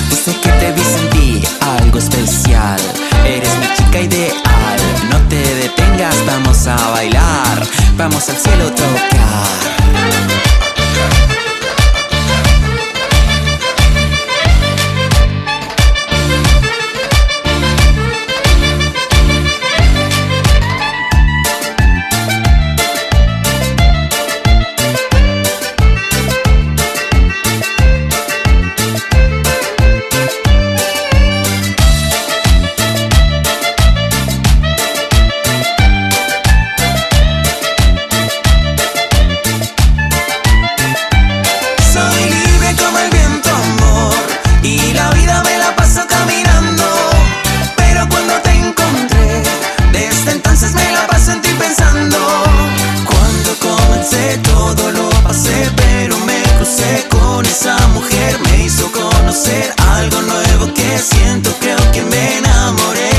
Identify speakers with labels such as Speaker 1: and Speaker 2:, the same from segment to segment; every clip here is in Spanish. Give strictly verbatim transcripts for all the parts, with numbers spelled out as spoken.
Speaker 1: Desde que te vi sentí algo especial. Eres mi chica ideal. No te detengas, vamos a bailar. Vamos al cielo a tocar.
Speaker 2: Todo lo pasé, pero me crucé con esa mujer. Me hizo conocer algo nuevo que siento, creo que me enamoré.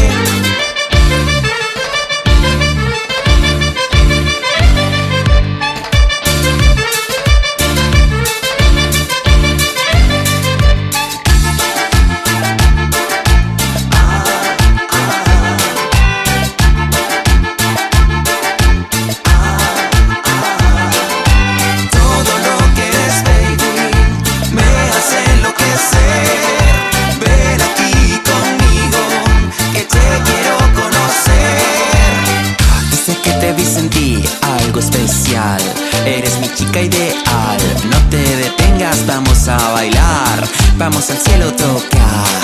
Speaker 1: Sentí algo especial. Eres mi chica ideal. No te detengas, vamos a bailar. Vamos al cielo a tocar.